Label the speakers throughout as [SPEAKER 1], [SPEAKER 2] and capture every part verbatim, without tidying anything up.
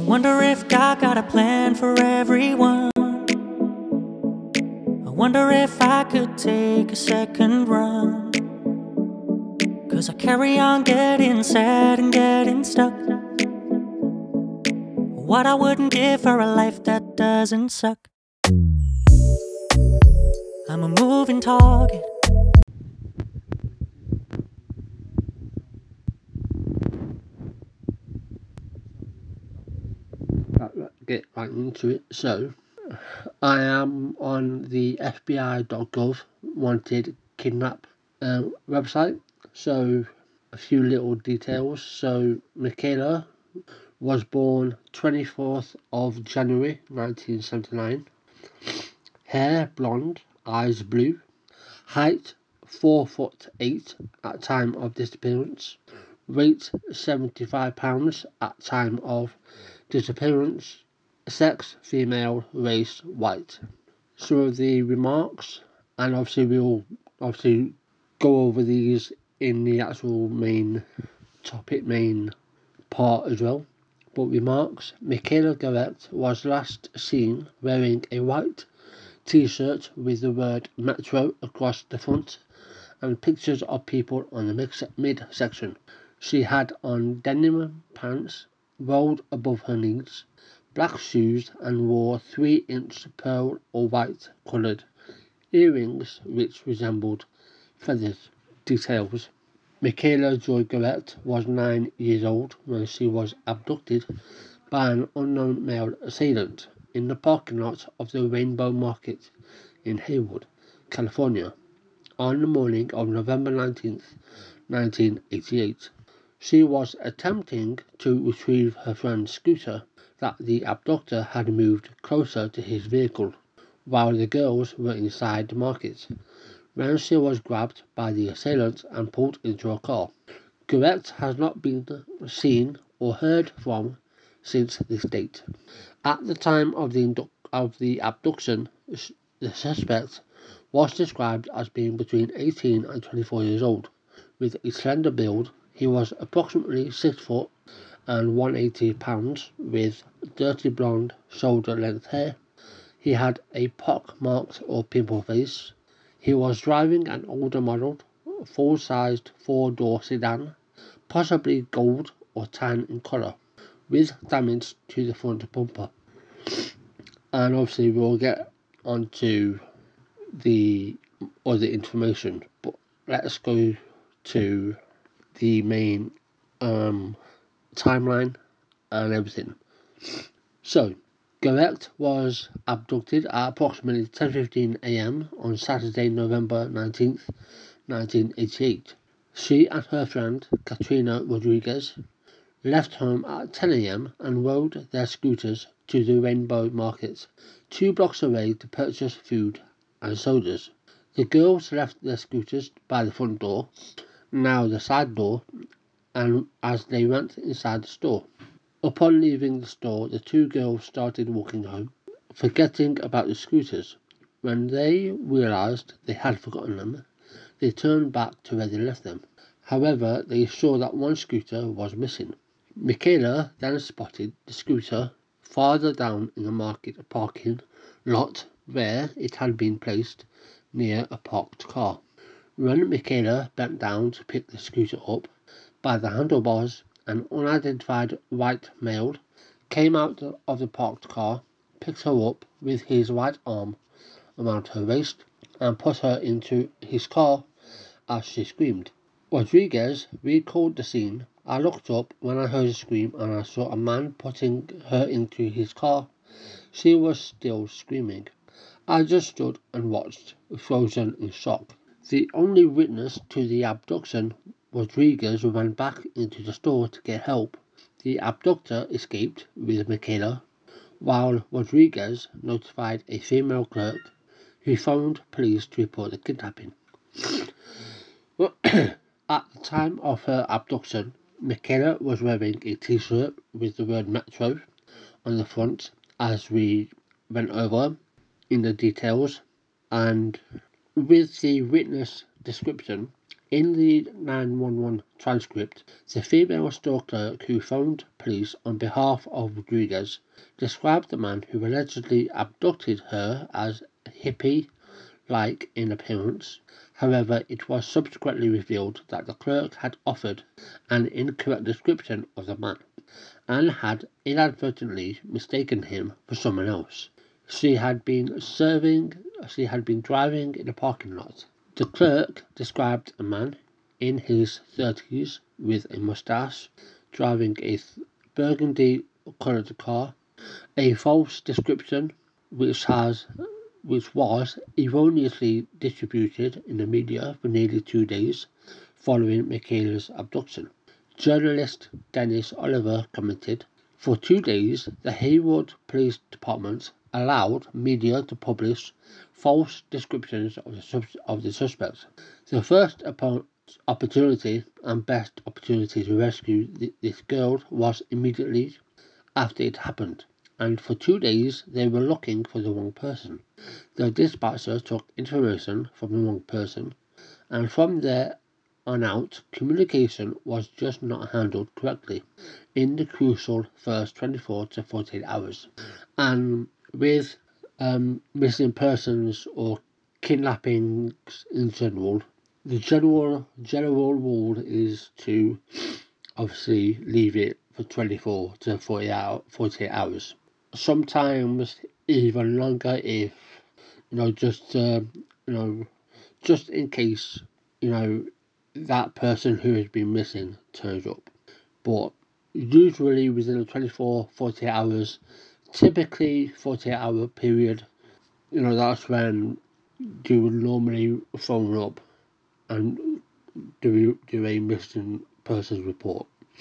[SPEAKER 1] Wonder if God got a plan for everyone. I wonder if I could take a second run, 'cause I carry on getting sad and getting stuck. What I wouldn't give for a life that doesn't suck. I'm a moving target.
[SPEAKER 2] Let's get right into it. So, I am on the F B I dot gov wanted kidnap uh, website. So, a few little details. So, Michaela was born twenty-fourth of January nineteen seventy-nine. Hair blonde, eyes blue. Height four foot eight at time of disappearance. Weight seventy-five pounds at time of disappearance. Sex female, race white. Some of the remarks, and obviously we'll obviously go over these in the actual main topic, main part as well. But remarks: Michaela Garrett was last seen wearing a white t-shirt with the word Metro across the front and pictures of people on the mid-section. She had on denim pants rolled above her knees, black shoes, and wore three inch pearl or white coloured earrings which resembled feathers. Details: Michaela Joy Garrett was nine years old when she was abducted by an unknown male assailant in the parking lot of the Rainbow Market in Hayward, California, on the morning of November nineteenth, nineteen eighty-eight. She was attempting to retrieve her friend's scooter that the abductor had moved closer to his vehicle, while the girls were inside the market, when she was grabbed by the assailant and pulled into a car. Garrett has not been seen or heard from since this date. At the time of the, of the abduction, the suspect was described as being between eighteen and twenty-four years old. With a slender build, he was approximately six foot and one hundred eighty pounds, with dirty blonde shoulder-length hair. He had a pock-marked or pimple face. He was driving an older model, full-sized four-door sedan, possibly gold or tan in colour, with damage to the front bumper. And obviously we'll get onto the other information, but let's go to the main um, timeline and everything. So, Garrett was abducted at approximately ten fifteen a m on Saturday, November nineteenth, nineteen eighty-eight. She and her friend, Katrina Rodriguez, left home at ten a m and rode their scooters to the Rainbow Market, two blocks away, to purchase food and sodas. The girls left their scooters by the front door, now the side door, and as they went inside the store. Upon leaving the store, the two girls started walking home, forgetting about the scooters. When they realised they had forgotten them, they turned back to where they left them. However, they saw that one scooter was missing. Michaela then spotted the scooter farther down in the market parking lot where it had been placed near a parked car. When Michaela bent down to pick the scooter up by the handlebars, an unidentified white male came out of the parked car, picked her up with his right arm around her waist, and put her into his car as she screamed. Rodriguez recalled the scene. I looked up when I heard a scream and I saw a man putting her into his car. She was still screaming. I just stood and watched, frozen in shock. The only witness to the abduction, Rodriguez, ran back into the store to get help. The abductor escaped with Michaela, while Rodriguez notified a female clerk who phoned police to report the kidnapping. At the time of her abduction, Michaela was wearing a t-shirt with the word Metro on the front, as we went over in the details, and with the witness description, In the nine one one transcript, the female store clerk who phoned police on behalf of Rodriguez described the man who allegedly abducted her as hippie-like in appearance. However, it was subsequently revealed that the clerk had offered an incorrect description of the man and had inadvertently mistaken him for someone else. She had been serving, she had been driving in a parking lot. The clerk described a man in his thirties with a moustache driving a burgundy-coloured car, a false description which has which was erroneously distributed in the media for nearly two days following Michaela's abduction. Journalist Dennis Oliver commented, "For two days, the Hayward Police Department allowed media to publish false descriptions of the, sub- of the suspect. The first opportunity and best opportunity to rescue th- this girl was immediately after it happened, and for two days they were looking for the wrong person. The dispatcher took information from the wrong person, and from there on out, communication was just not handled correctly in the crucial first twenty-four to forty-eight hours. And with um, missing persons or kidnappings in general, the general general rule is to obviously leave it for twenty-four to forty-eight hours. Sometimes even longer if, you know, just, uh, you know, just in case, you know, that person who has been missing turns up. But usually within the twenty-four, forty-eight hours, typically forty-eight hour period, you know, that's when you would normally phone up and do, do a missing persons report.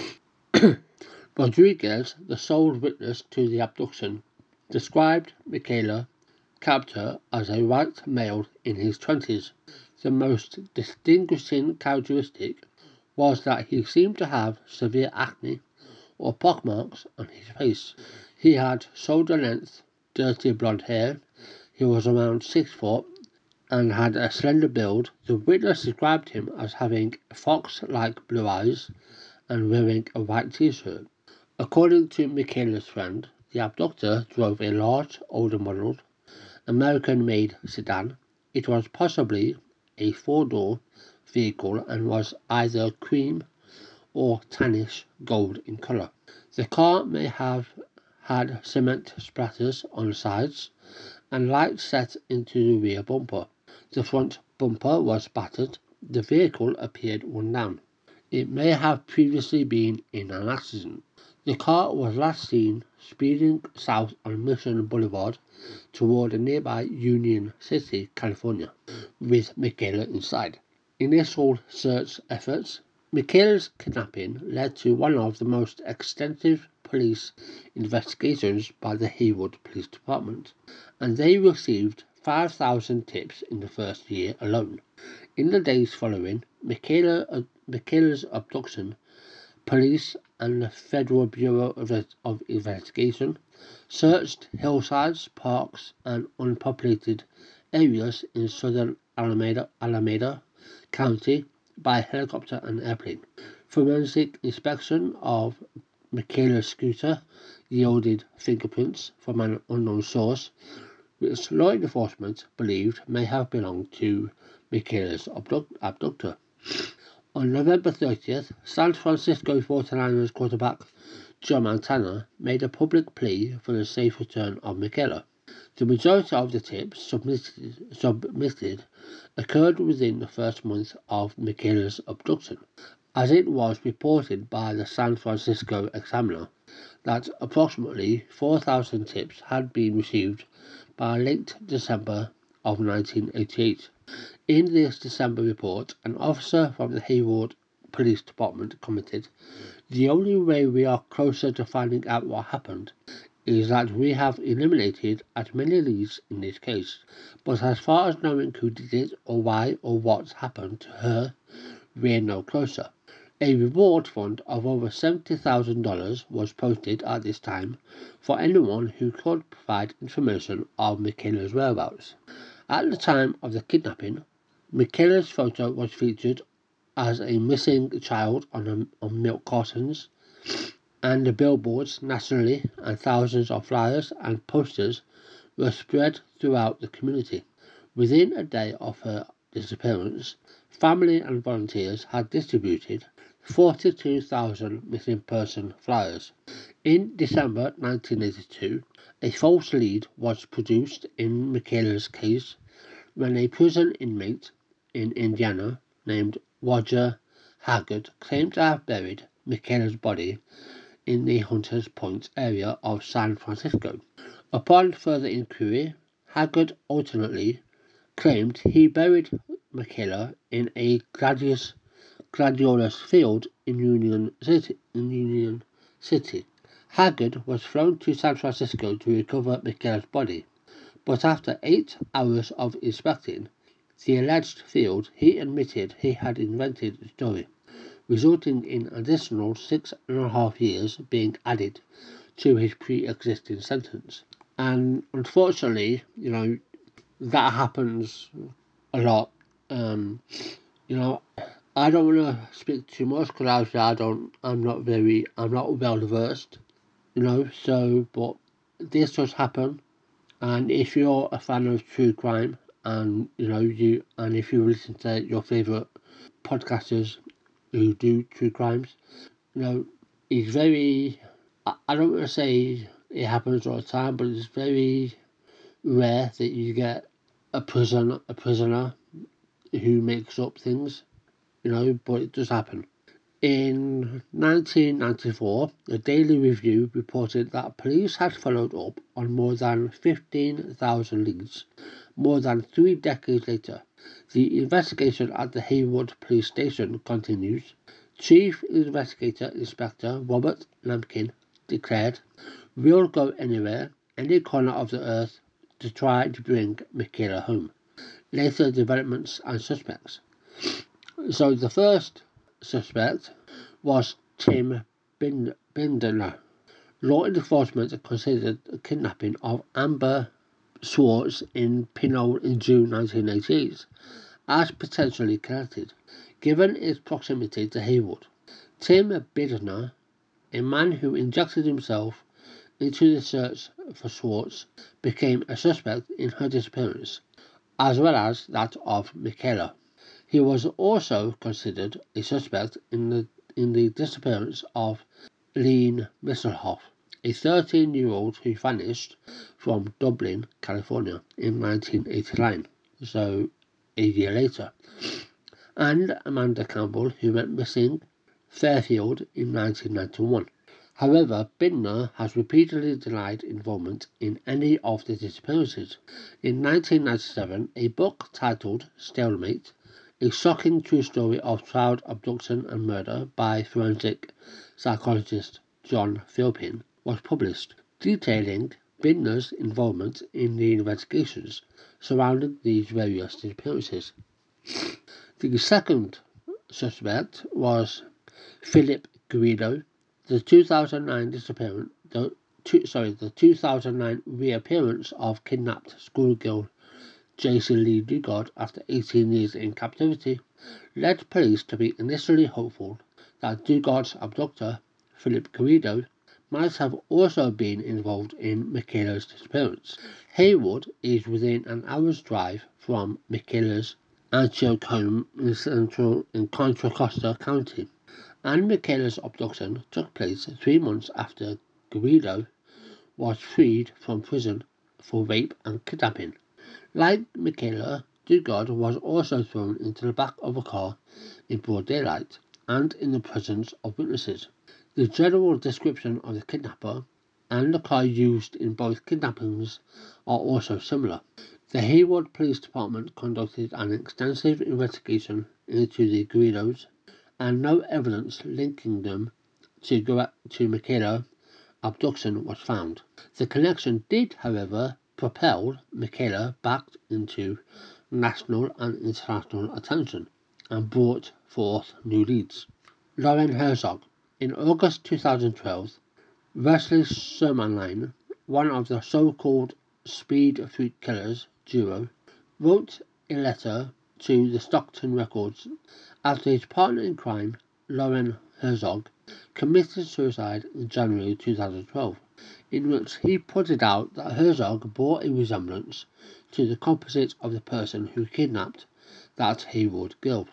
[SPEAKER 2] Rodriguez, the sole witness to the abduction, described Michaela Captor as a white male in his twenties. The most distinguishing characteristic was that he seemed to have severe acne or pockmarks on his face. He had shoulder-length, dirty blonde hair. He was around six foot and had a slender build. The witness described him as having fox-like blue eyes and wearing a white t-shirt. According to Michaela's friend, the abductor drove a large, older model, American-made sedan. It was possibly a four-door vehicle and was either cream or tannish gold in colour. The car may have had cement splatters on the sides and lights set into the rear bumper. The front bumper was battered. The vehicle appeared run down. It may have previously been in an accident. The car was last seen speeding south on Mission Boulevard toward a nearby Union City, California, with Michaela inside. Initial search efforts. Michaela's kidnapping led to one of the most extensive police investigations by the Hayward Police Department, and they received five thousand tips in the first year alone. In the days following Michaela, uh, Michaela's abduction, police and the Federal Bureau of, of Investigation searched hillsides, parks, and unpopulated areas in southern Alameda, Alameda County by helicopter and airplane. Forensic inspection of Michaela's scooter yielded fingerprints from an unknown source, which law enforcement believed may have belonged to Michaela's abduct- abductor. On November thirtieth, San Francisco forty-niners quarterback Joe Montana made a public plea for the safe return of Michaela. The majority of the tips submitted, submitted occurred within the first month of Michaela's abduction, as it was reported by the San Francisco Examiner that approximately four thousand tips had been received by late December of nineteen eighty-eight. In this December report, an officer from the Hayward Police Department commented, "The only way we are closer to finding out what happened is that we have eliminated as many leads in this case, but as far as knowing who did it or why or what happened to her, we're no closer." A reward fund of over seventy thousand dollars was posted at this time for anyone who could provide information of Michaela's whereabouts. At the time of the kidnapping, Michaela's photo was featured as a missing child on, a, on milk cartons, and the billboards nationally and thousands of flyers and posters were spread throughout the community. Within a day of her disappearance, family and volunteers had distributed forty-two thousand missing person flyers. In December nineteen eighty-two, a false lead was produced in Michaela's case when a prison inmate in Indiana named Roger Haggard claimed to have buried Michaela's body in the Hunters Point area of San Francisco. Upon further inquiry, Haggard alternately claimed he buried Michaela in a gladius, gladiolus field in Union City. In Union City. Haggard was flown to San Francisco to recover Michaela's body, but after eight hours of inspecting the alleged field, he admitted he had invented the story, resulting in additional six and a half years being added to his pre-existing sentence. And unfortunately, you know, that happens a lot. Um, you know, I don't want to speak too much because obviously I don't, I'm not very, I'm not well versed, you know, so, but this does happen. And if you're a fan of true crime, and, you know, you, and if you listen to your favourite podcasters who do true crimes, you know, it's very, I, I don't want to say it happens all the time, but it's very rare that you get a prison, a prisoner who makes up things, you know, but it does happen. In nineteen ninety-four, the Daily Review reported that police had followed up on more than fifteen thousand leads. More than three decades later, the investigation at the Hayward Police Station continues. Chief Investigator Inspector Robert Lampkin declared, "We'll go anywhere, any corner of the earth, to try to bring Michaela home." Later developments and suspects. So the first suspect was Tim Bindner. Law enforcement considered the kidnapping of Amber Swartz in Pinole in June nineteen eighty-eight as potentially connected, given its proximity to Hayward. Tim Bindner, a man who injected himself into the search for Swartz, became a suspect in her disappearance, as well as that of Michaela. He was also considered a suspect in the in the disappearance of Lene Misselhoff, a thirteen-year-old who vanished from Dublin, California in nineteen eighty-nine, so a year later, and Amanda Campbell, who went missing Fairfield in nineteen ninety-one. However, Bindner has repeatedly denied involvement in any of the disappearances. In nineteen ninety-seven, a book titled Stalemate, a shocking true story of child abduction and murder by forensic psychologist John Philpin, was published, detailing Bindner's involvement in the investigations surrounding these various disappearances. The second suspect was Philip Guido. The two thousand nine disappearance, the two, sorry, the two thousand nine reappearance of kidnapped schoolgirl Jason Lee Dugard after eighteen years in captivity led police to be initially hopeful that Dugard's abductor, Philip Guido, might have also been involved in Michaela's disappearance. Hayward is within an hour's drive from Michaela's Antioch home in central in Contra Costa County, and Michaela's abduction took place three months after Guido was freed from prison for rape and kidnapping. Like Michaela, Dugard was also thrown into the back of a car in broad daylight and in the presence of witnesses. The general description of the kidnapper and the car used in both kidnappings are also similar. The Hayward Police Department conducted an extensive investigation into the Guidos, and no evidence linking them to, to Michaela's abduction was found. The connection did, however, propel Michaela back into national and international attention and brought forth new leads. Lauren Herzog. In August two thousand twelve, Wesley Sermanline, one of the so-called Speed Fruit Killers duo, wrote a letter to the Stockton records after his partner in crime, Lauren Herzog, committed suicide in January two thousand twelve, in which he pointed out that Herzog bore a resemblance to the composite of the person who kidnapped that Hayward girl.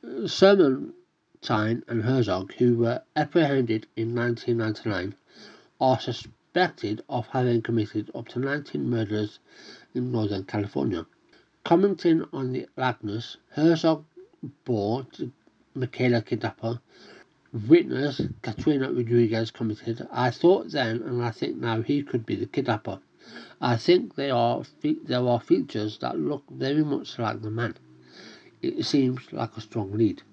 [SPEAKER 2] Sermentine and Herzog, who were apprehended in nineteen ninety-nine, are suspected of having committed up to nineteen murders in Northern California. Commenting on the likeness, Herzog bore the Michaela kidnapper. Witness Katrina Rodriguez commented, "I thought then and I think now he could be the kidnapper. I think they are fe- there are features that look very much like the man. It seems like a strong lead."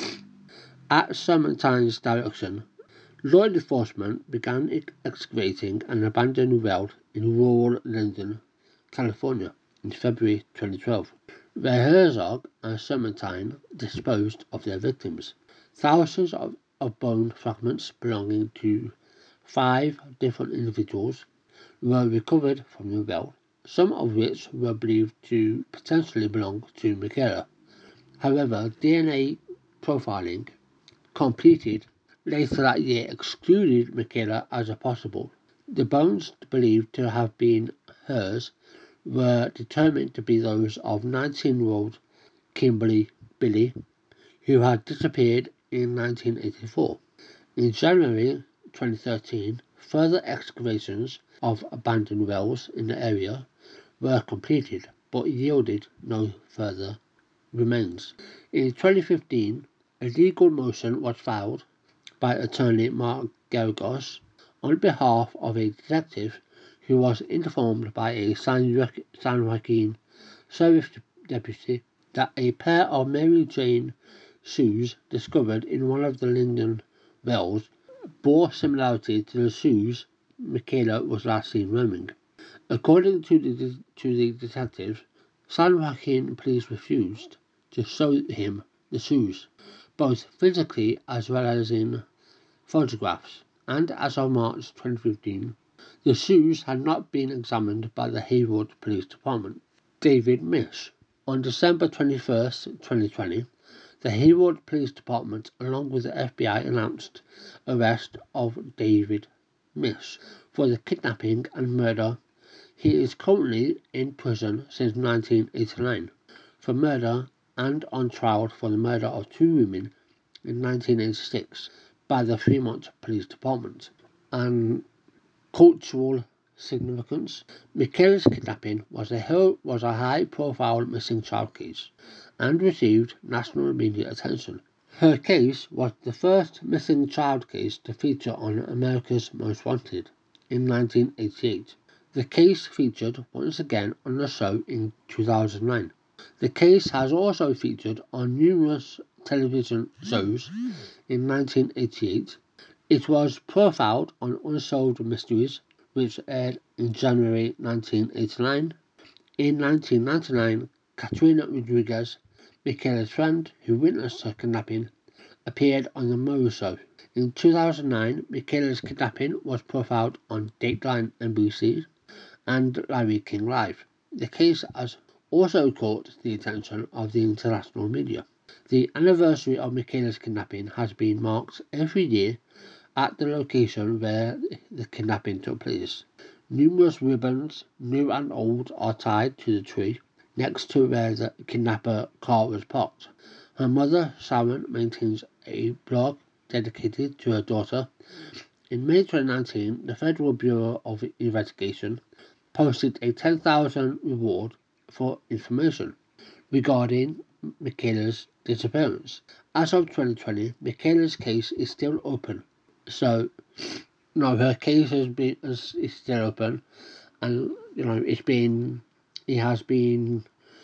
[SPEAKER 2] At Sermentine's direction, law enforcement began excavating an abandoned well in rural Linden, California in February twenty twelve, where Herzog and Sermentine disposed of their victims. Thousands of, of bone fragments belonging to five different individuals were recovered from the well, some of which were believed to potentially belong to Michaela. However, D N A profiling completed later that year excluded Michaela as a possible. The bones believed to have been hers were determined to be those of nineteen-year-old Kimberly Billy, who had disappeared in nineteen eighty-four. In January twenty thirteen, further excavations of abandoned wells in the area were completed, but yielded no further remains. In twenty fifteen, a legal motion was filed by attorney Mark Geragos on behalf of a detective who was informed by a San Joaquin sheriff deputy that a pair of Mary Jane shoes discovered in one of the Linden wells bore similarity to the shoes Michaela was last seen roaming. According to the, to the detective, San Joaquin police refused to show him the shoes, both physically as well as in photographs, and as of March twenty fifteen, the shoes had not been examined by the Hayward Police Department. David Mish. On December twenty-first, twenty twenty, the Hayward Police Department, along with the F B I, announced arrest of David Mish for the kidnapping and murder. He is currently in prison since nineteen eighty-nine for murder and on trial for the murder of two women in nineteen eighty-six by the Fremont Police Department. And cultural significance. Michaela's kidnapping was a, was a high-profile missing child case and received national media attention. Her case was the first missing child case to feature on America's Most Wanted in nineteen eighty-eight. The case featured once again on the show in two thousand nine. The case has also featured on numerous television shows in nineteen eighty-eight. It was profiled on Unsolved Mysteries, which aired in January nineteen eighty-nine. In nineteen ninety-nine, Katrina Rodriguez, Michaela's friend who witnessed her kidnapping, appeared on The Murray Show. In two thousand nine, Michaela's kidnapping was profiled on Dateline N B C and Larry King Live. The case has also caught the attention of the international media. The anniversary of Michaela's kidnapping has been marked every year at the location where the kidnapping took place. Numerous ribbons, new and old, are tied to the tree next to where the kidnapper car was parked. Her mother, Sharon, maintains a blog dedicated to her daughter. In May twenty nineteen, the Federal Bureau of Investigation posted a ten thousand dollars reward for information regarding Michaela's disappearance. As of twenty twenty, Michaela's case is still open. So, no, her case has been is, is still open, and you know it's been it has been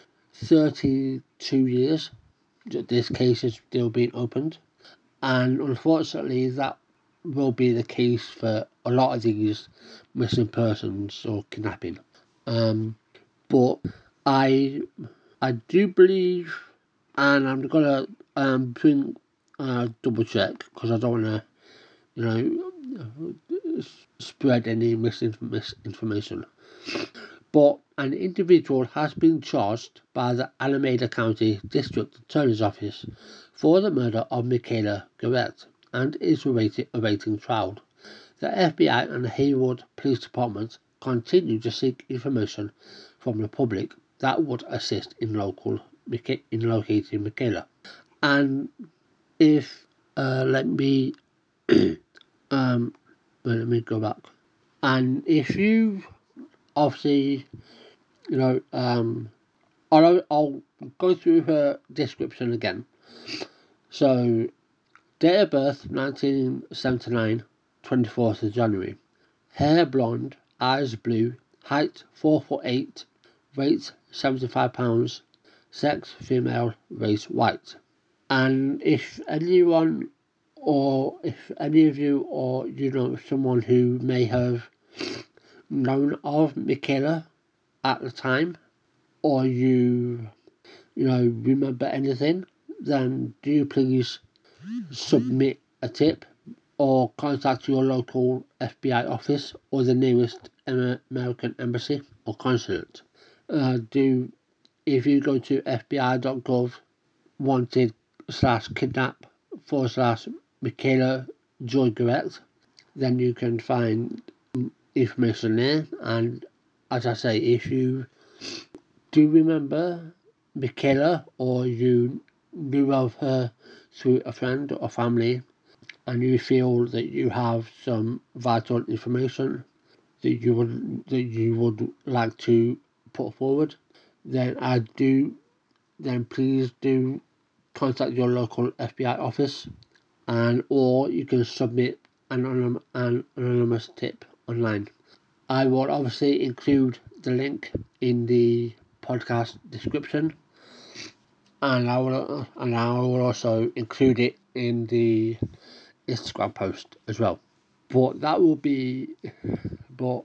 [SPEAKER 2] thirty-two years that this case has still been opened, and unfortunately that will be the case for a lot of these missing persons or kidnapping. Um, but I I do believe, and I'm gonna um bring uh, double check because I don't want to, you know, spread any misinformation. but an individual has been charged by the Alameda County District Attorney's Office for the murder of Michaela Garrett and is awaiting, awaiting trial. The F B I and the Hayward Police Department continue to seek information from the public that would assist in local in locating Michaela. And if uh, let me um well, let me go back. And if you obviously you know um I'll I'll go through her description again. So date of birth nineteen seventy-nine, twenty-fourth of January. Hair blonde, eyes blue, height four foot eight, weight seventy-five pounds, sex female, race white. And if anyone or if any of you or you know someone who may have known of Michaela at the time, or you you know remember anything, then do please submit a tip or contact your local F B I office or the nearest American embassy or consulate. Uh, do if you go to f b i dot gov wanted slash kidnap forward slash Michaela Joy Garrett, then you can find information there. And as I say, if you do remember Michaela or you knew of her through a friend or family, and you feel that you have some vital information that you would that you would like to put forward, then I do then please do contact your local F B I office, and or you can submit an, anonym, an anonymous tip online. I will obviously include the link in the podcast description, and I will and I will also include it in the Instagram post as well. But that will be but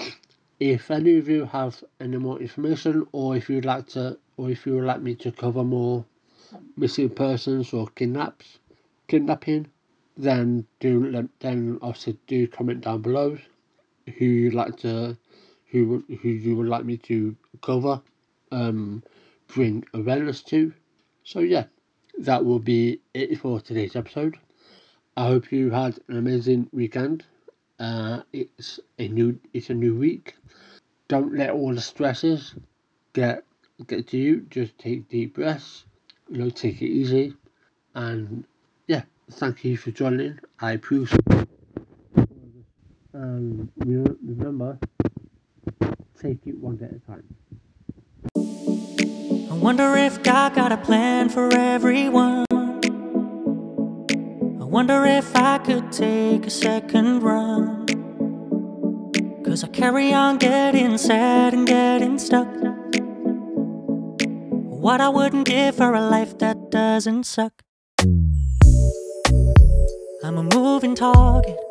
[SPEAKER 2] if any of you have any more information, or if you'd like to or if you would like me to cover more missing persons or kidnaps kidnapping, then do then obviously do comment down below who you'd like to who who you would like me to cover, um bring awareness to. So yeah, that will be it for today's episode. I hope you had an amazing weekend. Uh, it's a new it's a new week. Don't let all the stresses get get to you. Just take deep breaths. You know, take it easy. And yeah, thank you for joining. I appreciate it. And remember, take it one day at a time.
[SPEAKER 1] I wonder if God got a plan for everyone. I wonder if I could take a second run. Cause I carry on getting sad and getting stuck. What I wouldn't give for a life that doesn't suck. I'm a moving target,